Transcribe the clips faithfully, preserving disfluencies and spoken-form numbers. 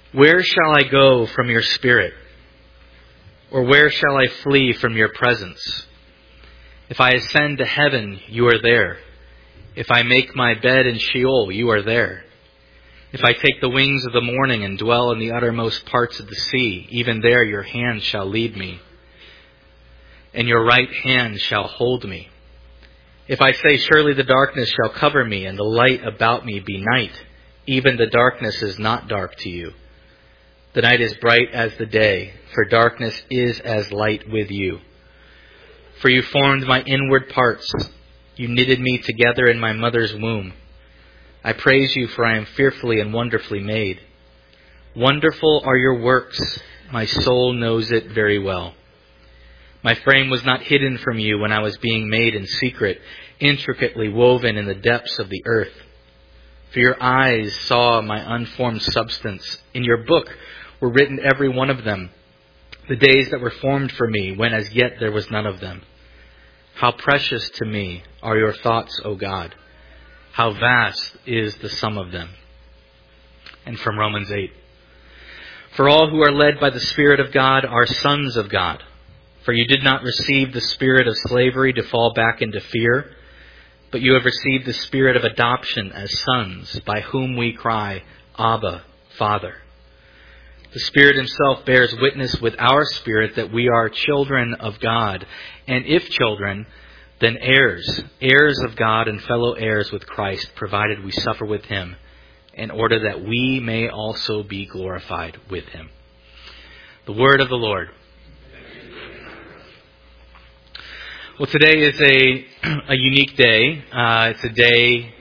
Where shall I go from your spirit? Or where shall I flee from your presence? If I ascend to heaven, you are there. If I make my bed in Sheol, you are there. If I take the wings of the morning and dwell in the uttermost parts of the sea, even there your hand shall lead me, and your right hand shall hold me. If I say, surely the darkness shall cover me, and the light about me be night, even the darkness is not dark to you. The night is bright as the day, for darkness is as light with you. For you formed my inward parts. You knitted me together in my mother's womb. I praise you, for I am fearfully and wonderfully made. Wonderful are your works. My soul knows it very well. My frame was not hidden from you when I was being made in secret, intricately woven in the depths of the earth. For your eyes saw my unformed substance. In your book were written every one of them, the days that were formed for me, when as yet there was none of them. How precious to me are your thoughts, O God. How vast is the sum of them. And from Romans eight. For all who are led by the Spirit of God are sons of God. For you did not receive the spirit of slavery to fall back into fear, but you have received the spirit of adoption as sons, by whom we cry, Abba, Father. The Spirit himself bears witness with our spirit that we are children of God, and if children, then heirs, heirs of God and fellow heirs with Christ, provided we suffer with him, in order that we may also be glorified with him. The word of the Lord. Well, today is a a unique day. Uh, it's a day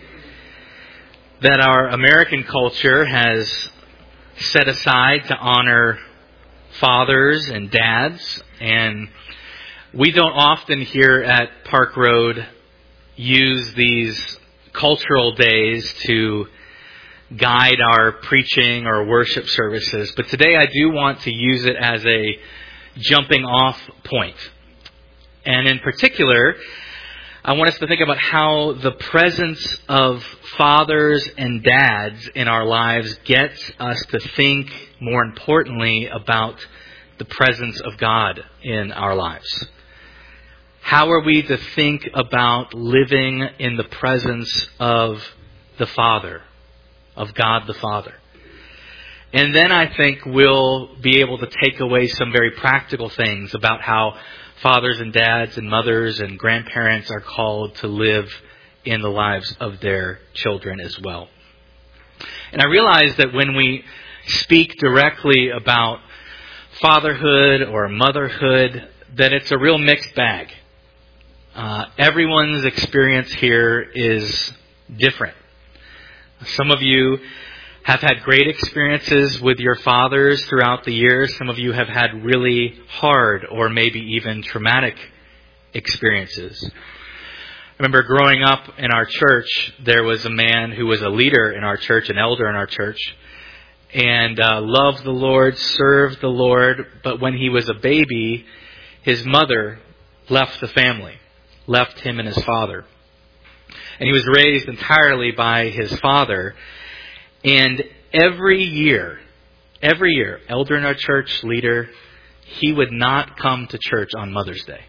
that our American culture has set aside to honor fathers and dads. And we don't often here at Park Road use these cultural days to guide our preaching or worship services. But today I do want to use it as a jumping off point. And in particular, I want us to think about how the presence of fathers and dads in our lives gets us to think, more importantly, about the presence of God in our lives. How are we to think about living in the presence of the Father, of God the Father? And then I think we'll be able to take away some very practical things about how fathers and dads and mothers and grandparents are called to live in the lives of their children as well. And I realize that when we speak directly about fatherhood or motherhood, that it's a real mixed bag. Uh, everyone's experience here is different. Some of you have had great experiences with your fathers throughout the years. Some of you have had really hard or maybe even traumatic experiences. I remember growing up in our church, there was a man who was a leader in our church, an elder in our church, and uh, loved the Lord, served the Lord, but when he was a baby, his mother left the family, left him and his father. And he was raised entirely by his father. And every year, every year, elder in our church, leader, he would not come to church on Mother's Day.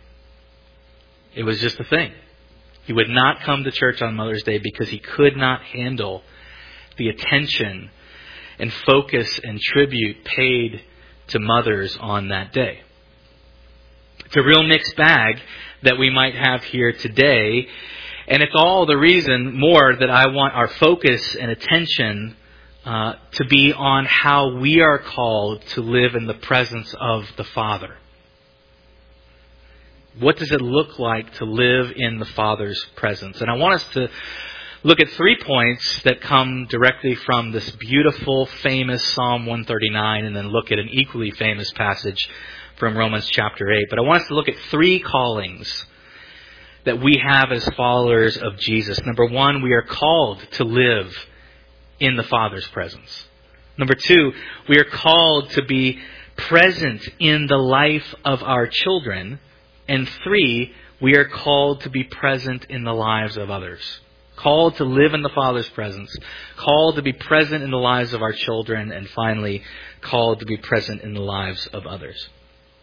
It was just a thing. He would not come to church on Mother's Day because he could not handle the attention and focus and tribute paid to mothers on that day. It's a real mixed bag that we might have here today. And it's all the reason more that I want our focus and attention uh, to be on how we are called to live in the presence of the Father. What does it look like to live in the Father's presence? And I want us to look at three points that come directly from this beautiful, famous Psalm one thirty-nine, and then look at an equally famous passage from Romans chapter eight. But I want us to look at three callings that we have as followers of Jesus. Number one, we are called to live in the Father's presence. Number two, we are called to be present in the life of our children. And three, we are called to be present in the lives of others. Called to live in the Father's presence. Called to be present in the lives of our children. And finally, called to be present in the lives of others.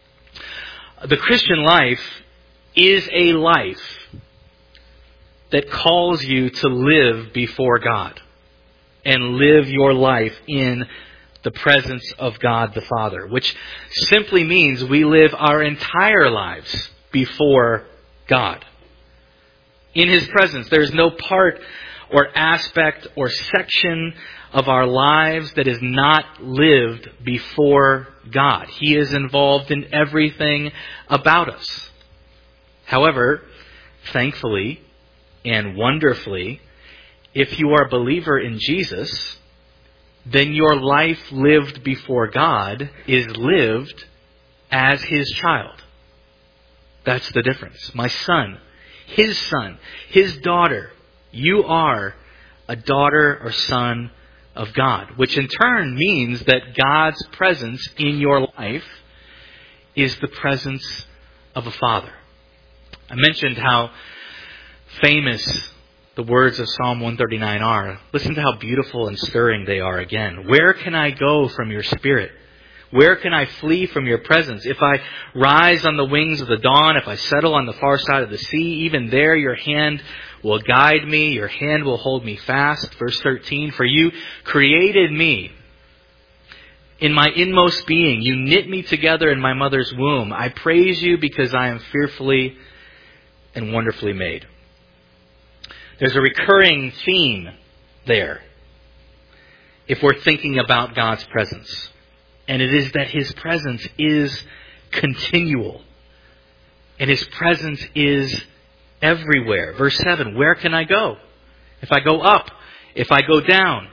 The Christian life is a life that calls you to live before God and live your life in the presence of God the Father, which simply means we live our entire lives before God. In His presence, there is no part or aspect or section of our lives that is not lived before God. He is involved in everything about us. However, thankfully and wonderfully, if you are a believer in Jesus, then your life lived before God is lived as His child. That's the difference. My son, His son, His daughter, you are a daughter or son of God, which in turn means that God's presence in your life is the presence of a father. I mentioned how famous the words of Psalm one thirty-nine are. Listen to how beautiful and stirring they are again. Where can I go from your spirit? Where can I flee from your presence? If I rise on the wings of the dawn, if I settle on the far side of the sea, even there your hand will guide me, your hand will hold me fast. Verse thirteen, for you created me in my inmost being. You knit me together in my mother's womb. I praise you because I am fearfully and wonderfully made. There's a recurring theme there if we're thinking about God's presence. And it is that His presence is continual. And His presence is everywhere. Verse seven, where can I go? If I go up, if I go down,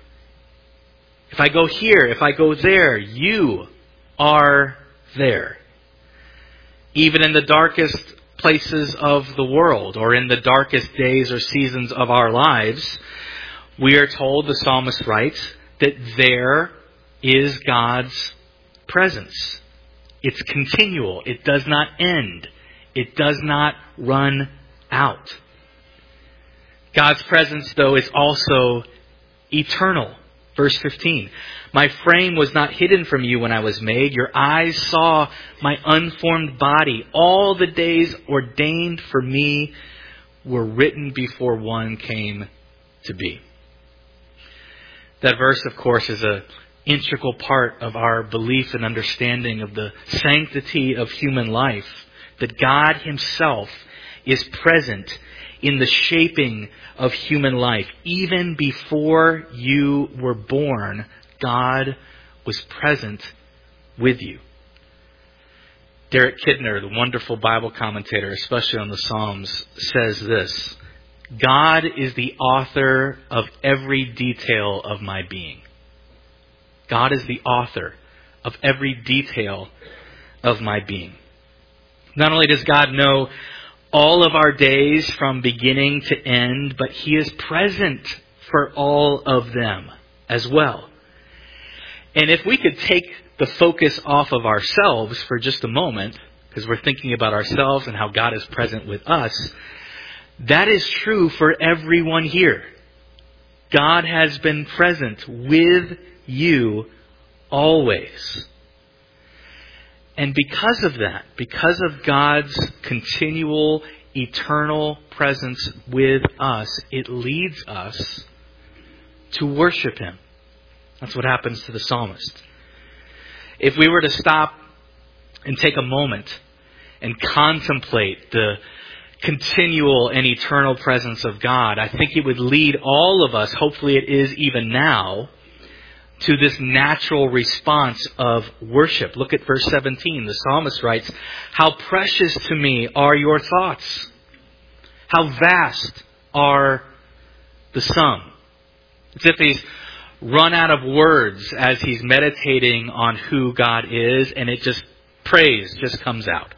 if I go here, if I go there, you are there. Even in the darkest places of the world, or in the darkest days or seasons of our lives, we are told, the psalmist writes, that there is God's presence. It's continual. It does not end. It does not run out. God's presence, though, is also eternal. Verse fifteen, my frame was not hidden from you when I was made. Your eyes saw my unformed body. All the days ordained for me were written before one came to be. That verse, of course, is an integral part of our belief and understanding of the sanctity of human life. That God Himself is present in the shaping of human life. Even before you were born, God was present with you. Derek Kidner, the wonderful Bible commentator, especially on the Psalms, says this: God is the author of every detail of my being. God is the author of every detail of my being. Not only does God know all of our days from beginning to end, but He is present for all of them as well. And if we could take the focus off of ourselves for just a moment, because we're thinking about ourselves and how God is present with us, that is true for everyone here. God has been present with you always. And because of that, because of God's continual, eternal presence with us, it leads us to worship Him. That's what happens to the psalmist. If we were to stop and take a moment and contemplate the continual and eternal presence of God, I think it would lead all of us, hopefully it is even now, to this natural response of worship. Look at verse seventeen. The psalmist writes, how precious to me are your thoughts. How vast are the sum. It's if he's run out of words as he's meditating on who God is, and it just, praise just comes out.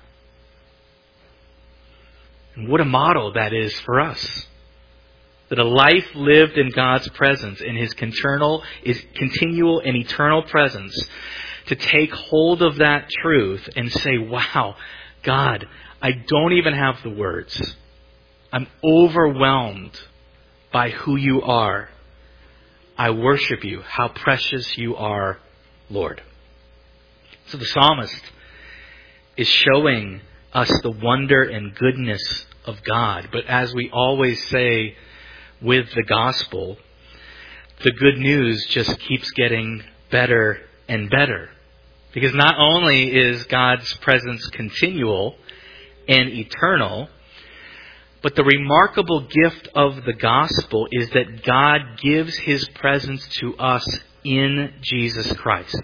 And what a model that is for us. That a life lived in God's presence, in His continual, is continual and eternal presence, to take hold of that truth and say, wow, God, I don't even have the words. I'm overwhelmed by who you are. I worship you. How precious you are, Lord. So the psalmist is showing us the wonder and goodness of God. But as we always say with the gospel, the good news just keeps getting better and better. Because not only is God's presence continual and eternal, but the remarkable gift of the gospel is that God gives His presence to us in Jesus Christ,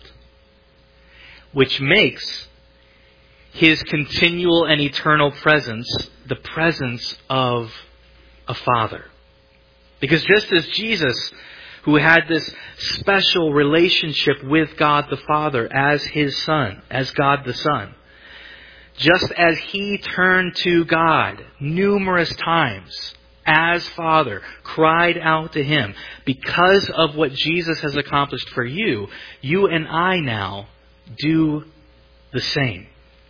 which makes His continual and eternal presence the presence of a Father. Because just as Jesus, who had this special relationship with God the Father as His Son, as God the Son, just as He turned to God numerous times as Father, cried out to Him, because of what Jesus has accomplished for you, you and I now do the same.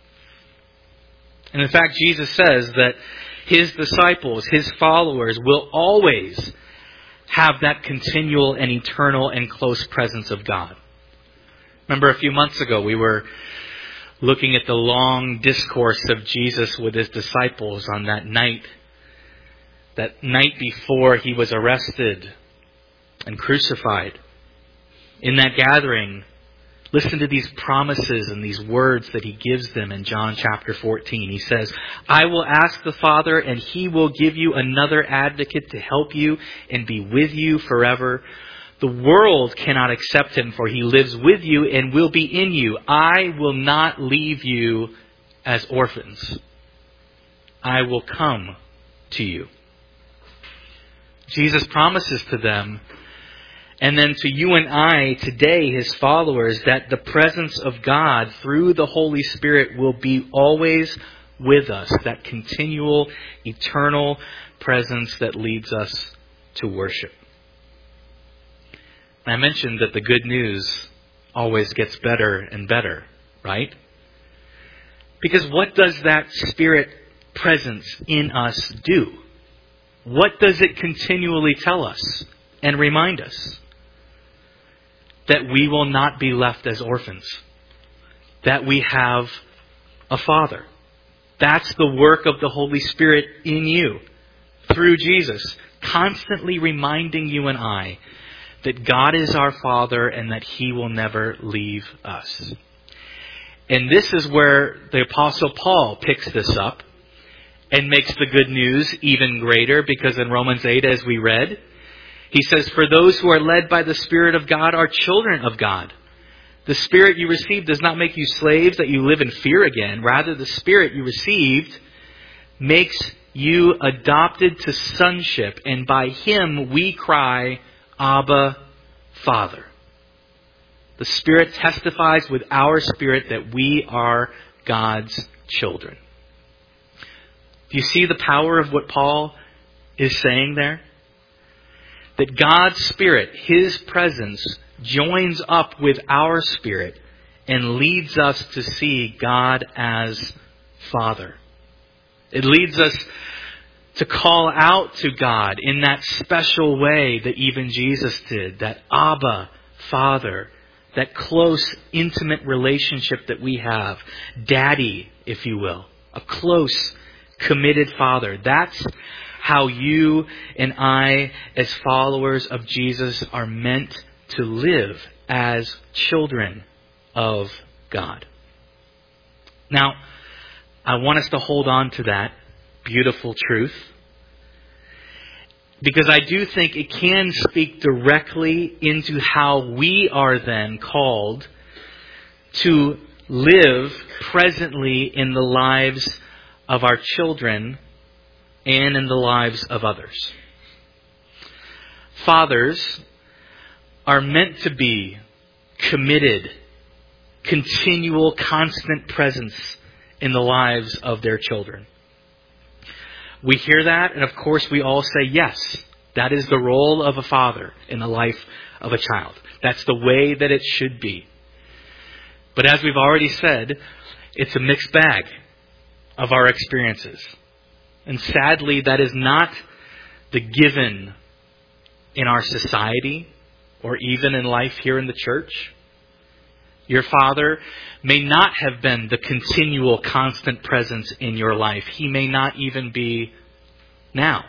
And in fact, Jesus says that His disciples, His followers, will always have that continual and eternal and close presence of God. Remember a few months ago we were looking at the long discourse of Jesus with His disciples on that night, that night before He was arrested and crucified. In that gathering, listen to these promises and these words that He gives them in John chapter fourteen. He says, I will ask the Father, and He will give you another advocate to help you and be with you forever. The world cannot accept Him, for He lives with you and will be in you. I will not leave you as orphans. I will come to you. Jesus promises to them, and then to you and I today, His followers, that the presence of God through the Holy Spirit will be always with us. That continual, eternal presence that leads us to worship. I mentioned that the good news always gets better and better, right? Because what does that Spirit presence in us do? What does it continually tell us and remind us? That we will not be left as orphans. That we have a Father. That's the work of the Holy Spirit in you through Jesus, constantly reminding you and I that God is our Father and that He will never leave us. And this is where the Apostle Paul picks this up and makes the good news even greater, because in Romans eight, as we read, he says, for those who are led by the Spirit of God are children of God. The Spirit you received does not make you slaves that you live in fear again. Rather, the Spirit you received makes you adopted to sonship, and by Him we cry, Abba, Father. The Spirit testifies with our spirit that we are God's children. Do you see the power of what Paul is saying there? That God's Spirit, His presence, joins up with our spirit and leads us to see God as Father. It leads us to call out to God in that special way that even Jesus did. That Abba, Father. That close, intimate relationship that we have. Daddy, if you will. A close, committed Father. That's how you and I, as followers of Jesus, are meant to live as children of God. Now, I want us to hold on to that beautiful truth, because I do think it can speak directly into how we are then called to live presently in the lives of our children and in the lives of others. Fathers are meant to be committed, continual, constant presence in the lives of their children. We hear that, and of course we all say, yes, that is the role of a father in the life of a child. That's the way that it should be. But as we've already said, it's a mixed bag of our experiences. And sadly, that is not the given in our society or even in life here in the church. Your father may not have been the continual, constant presence in your life. He may not even be now.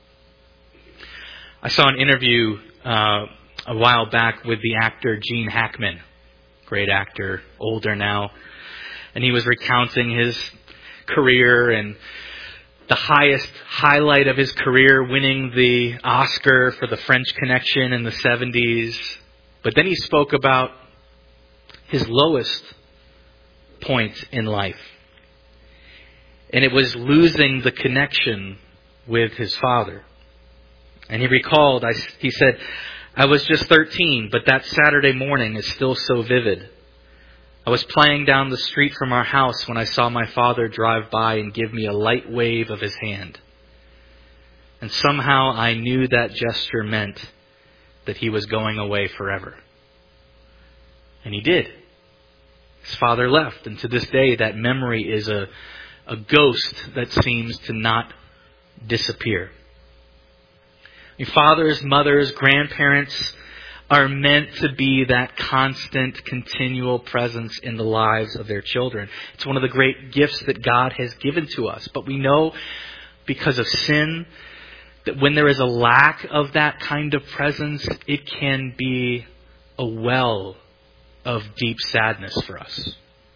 I saw an interview uh, a while back with the actor Gene Hackman, great actor, older now, and he was recounting his career and the highest highlight of his career, winning the Oscar for The French Connection in the seventies. But then he spoke about his lowest point in life. And it was losing the connection with his father. And he recalled, I, he said, I was just thirteen, but that Saturday morning is still so vivid. I was playing down the street from our house when I saw my father drive by and give me a light wave of his hand. And somehow I knew that gesture meant that he was going away forever. And he did. His father left, and to this day that memory is a, a ghost that seems to not disappear. I mean, fathers, mothers, grandparents are meant to be that constant, continual presence in the lives of their children. It's one of the great gifts that God has given to us. But we know because of sin that when there is a lack of that kind of presence, it can be a well of deep sadness for us.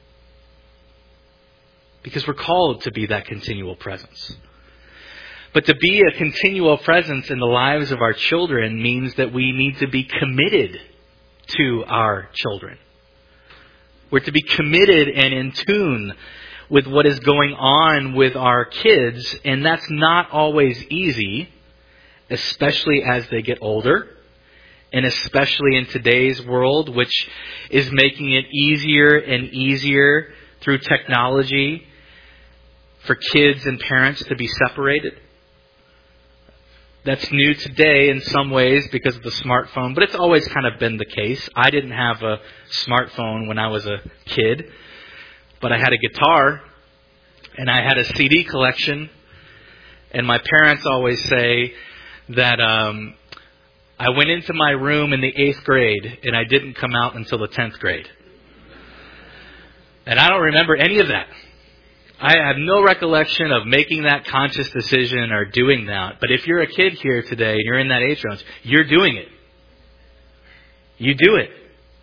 Because we're called to be that continual presence. But to be a continual presence in the lives of our children means that we need to be committed to our children. We're to be committed and in tune with what is going on with our kids, and that's not always easy, especially as they get older, and especially in today's world, which is making it easier and easier through technology for kids and parents to be separated. That's new today in some ways because of the smartphone, but it's always kind of been the case. I didn't have a smartphone when I was a kid, but I had a guitar and I had a C D collection, and my parents always say that um, I went into my room in the eighth grade and I didn't come out until the tenth grade. And I don't remember any of that. I have no recollection of making that conscious decision or doing that. But if you're a kid here today and you're in that age range, you're doing it. You do it.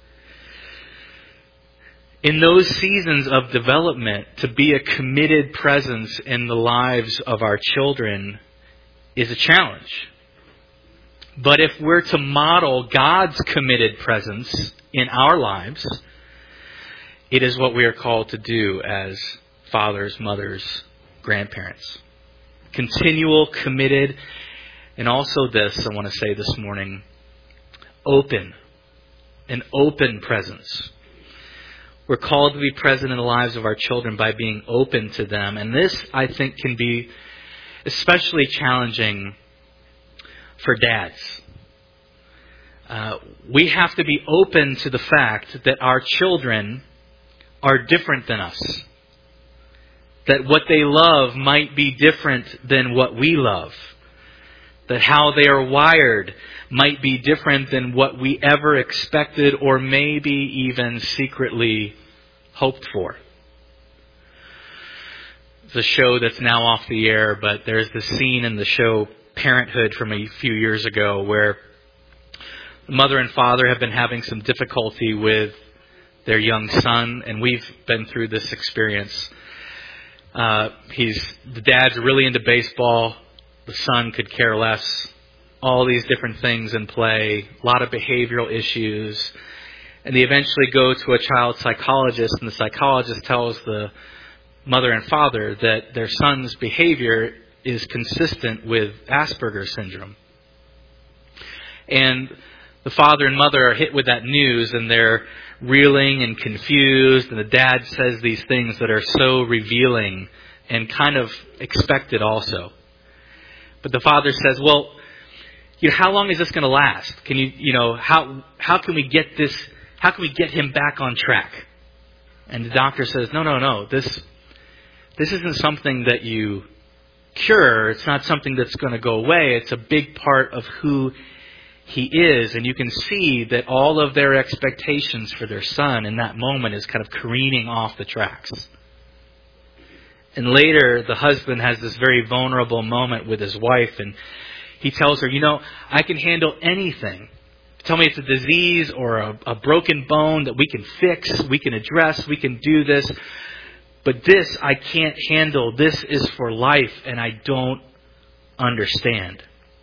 In those seasons of development, to be a committed presence in the lives of our children is a challenge. But if we're to model God's committed presence in our lives, it is what we are called to do as fathers, mothers, grandparents. Continual, committed, and also this, I want to say this morning, open. An open presence. We're called to be present in the lives of our children by being open to them. And this, I think, can be especially challenging for dads. Uh, we have to be open to the fact that our children are different than us. That what they love might be different than what we love. That how they are wired might be different than what we ever expected or maybe even secretly hoped for. It's a show that's now off the air, but there's the scene in the show Parenthood from a few years ago where the mother and father have been having some difficulty with their young son, and we've been through this experience. Uh, he's the dad's really into baseball. The son could care less. All these different things in play. A lot of behavioral issues. And they eventually go to a child psychologist, and the psychologist tells the mother and father that their son's behavior is consistent with Asperger's syndrome. And the father and mother are hit with that news, and they're reeling and confused, and the dad says these things that are so revealing and kind of expected also. But the father says, well, you know, how long is this going to last? Can you, you know, how how can we get this, how can we get him back on track? And the doctor says, no, no, no, this this isn't something that you cure. It's not something that's going to go away. It's a big part of who he is, and you can see that all of their expectations for their son in that moment is kind of careening off the tracks. And later, the husband has this very vulnerable moment with his wife, and he tells her, you know, I can handle anything. Tell me it's a disease or a, a broken bone that we can fix, we can address, we can do this. But this I can't handle. This is for life, and I don't understand.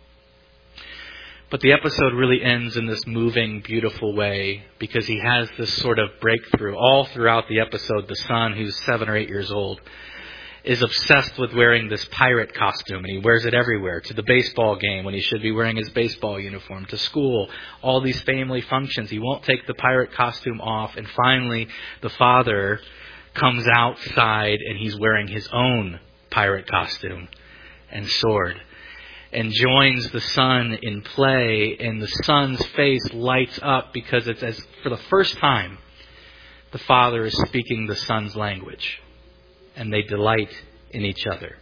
But the episode really ends in this moving, beautiful way because he has this sort of breakthrough. All throughout the episode, the son, who's seven or eight years old, is obsessed with wearing this pirate costume, and he wears it everywhere, to the baseball game when he should be wearing his baseball uniform, to school, all these family functions. He won't take the pirate costume off, and finally the father comes outside and he's wearing his own pirate costume and sword and joins the son in play, and the son's face lights up because it's as for the first time the father is speaking the son's language. And they delight in each other.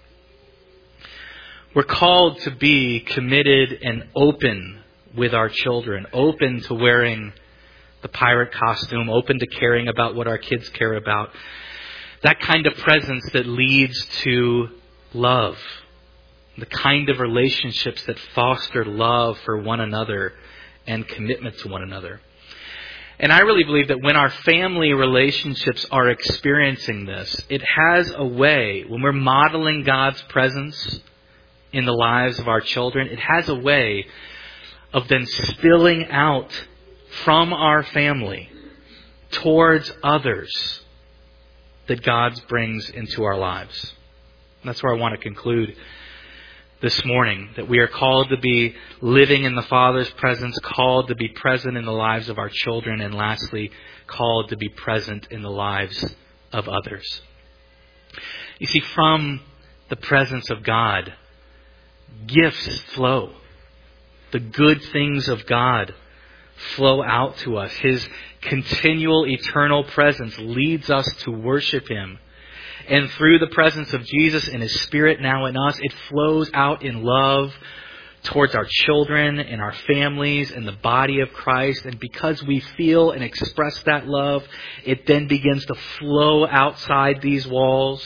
We're called to be committed and open with our children, open to wearing the pirate costume, open to caring about what our kids care about. That kind of presence that leads to love, the kind of relationships that foster love for one another and commitment to one another. And I really believe that when our family relationships are experiencing this, it has a way, when we're modeling God's presence in the lives of our children, it has a way of then spilling out from our family towards others that God brings into our lives. And that's where I want to conclude this morning, that we are called to be living in the Father's presence, called to be present in the lives of our children, and lastly, called to be present in the lives of others. You see, from the presence of God, gifts flow. The good things of God flow out to us. His continual eternal presence leads us to worship Him. And through the presence of Jesus and His Spirit now in us, it flows out in love towards our children and our families and the body of Christ. And because we feel and express that love, it then begins to flow outside these walls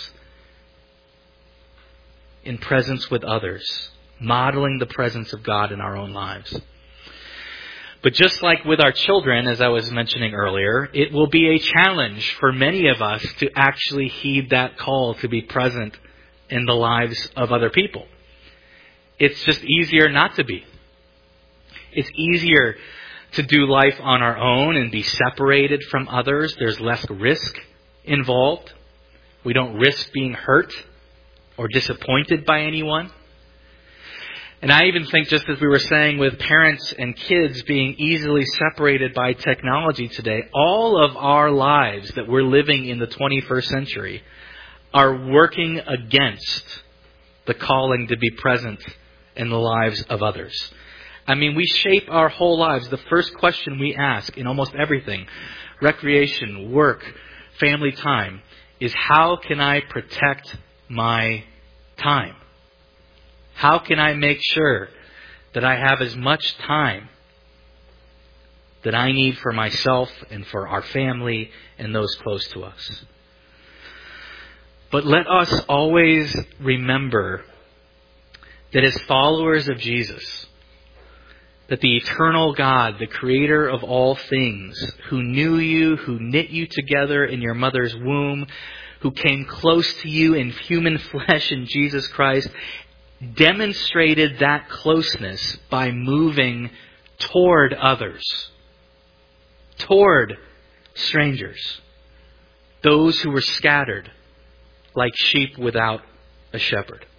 in presence with others, modeling the presence of God in our own lives. But just like with our children, as I was mentioning earlier, it will be a challenge for many of us to actually heed that call to be present in the lives of other people. It's just easier not to be. It's easier to do life on our own and be separated from others. There's less risk involved. We don't risk being hurt or disappointed by anyone. And I even think, just as we were saying with parents and kids being easily separated by technology today, all of our lives that we're living in the twenty-first century are working against the calling to be present in the lives of others. I mean, we shape our whole lives. The first question we ask in almost everything, recreation, work, family time, is how can I protect my time? How can I make sure that I have as much time that I need for myself and for our family and those close to us? But let us always remember that as followers of Jesus, that the eternal God, the creator of all things, who knew you, who knit you together in your mother's womb, who came close to you in human flesh in Jesus Christ, demonstrated that closeness by moving toward others, toward strangers, those who were scattered like sheep without a shepherd.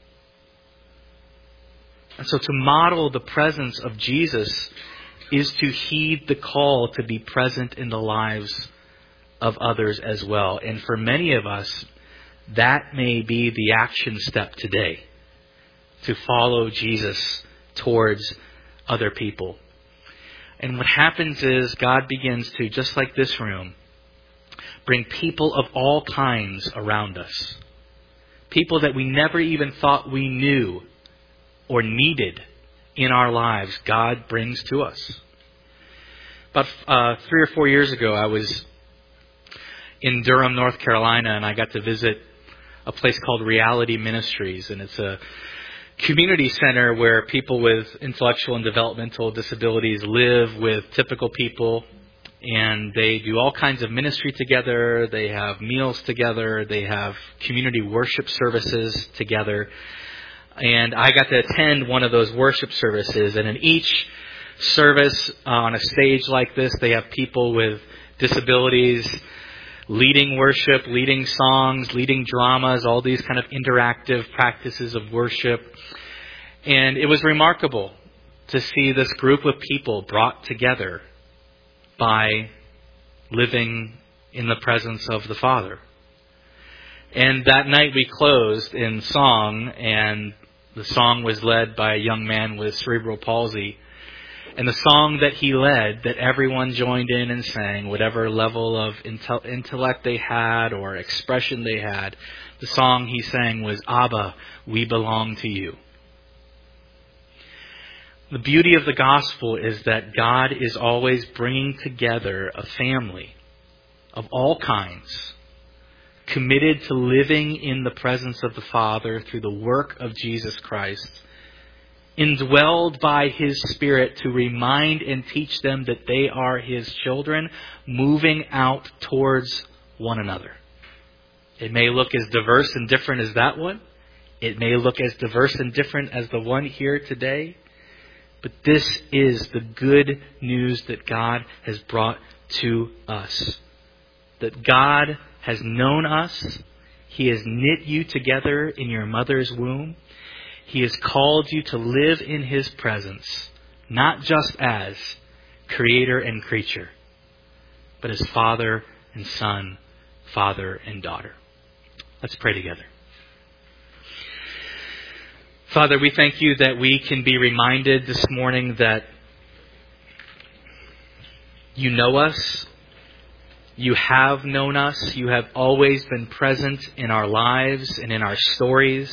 And so to model the presence of Jesus is to heed the call to be present in the lives of others as well. And for many of us, that may be the action step today, to follow Jesus towards other people. And what happens is God begins to, just like this room, bring people of all kinds around us. People that we never even thought we knew or needed in our lives God brings to us. About uh, three or four years ago, I was in Durham, North Carolina, and I got to visit a place called Reality Ministries, and it's a community center where people with intellectual and developmental disabilities live with typical people, and they do all kinds of ministry together. They have meals together. They have community worship services together. And I got to attend one of those worship services, and in each service uh, on a stage like this, they have people with disabilities leading worship, leading songs, leading dramas, all these kind of interactive practices of worship. And it was remarkable to see this group of people brought together by living in the presence of the Father. And that night we closed in song, and the song was led by a young man with cerebral palsy. And the song that he led, that everyone joined in and sang, whatever level of intel- intellect they had or expression they had, the song he sang was, "Abba, we belong to you." The beauty of the gospel is that God is always bringing together a family of all kinds, committed to living in the presence of the Father through the work of Jesus Christ, indwelled by His Spirit to remind and teach them that they are His children, moving out towards one another. It may look as diverse and different as that one. It may look as diverse and different as the one here today. But this is the good news that God has brought to us. That God has known us. He has knit you together in your mother's womb. He has called you to live in His presence, not just as Creator and creature, but as Father and Son, Father and daughter. Let's pray together. Father, we thank you that we can be reminded this morning that you know us. You have known us. You have always been present in our lives and in our stories.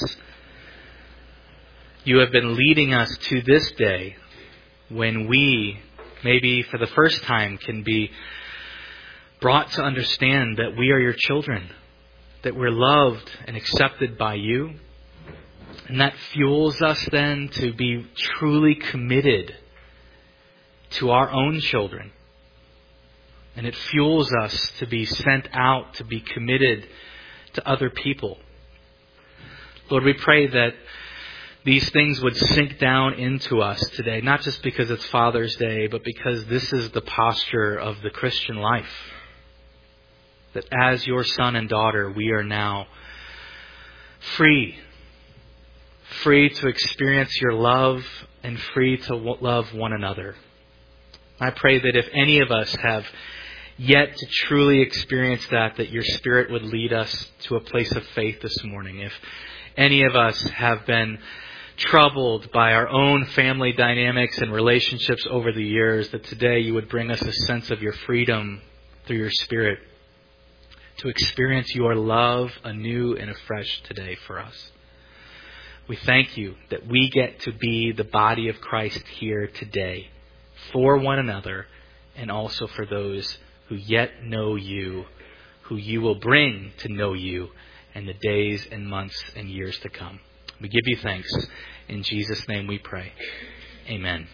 You have been leading us to this day when we, maybe for the first time, can be brought to understand that we are your children, that we're loved and accepted by you. And that fuels us then to be truly committed to our own children. And it fuels us to be sent out, to be committed to other people. Lord, we pray that these things would sink down into us today, not just because it's Father's Day, but because this is the posture of the Christian life. That as your son and daughter, we are now free. Free to experience your love and free to love one another. I pray that if any of us have yet to truly experience that, that your Spirit would lead us to a place of faith this morning. If any of us have been troubled by our own family dynamics and relationships over the years, that today you would bring us a sense of your freedom through your Spirit to experience your love anew and afresh today for us. We thank you that we get to be the body of Christ here today for one another and also for those who yet know you, who you will bring to know you in the days and months and years to come. We give you thanks. In Jesus' name we pray. Amen.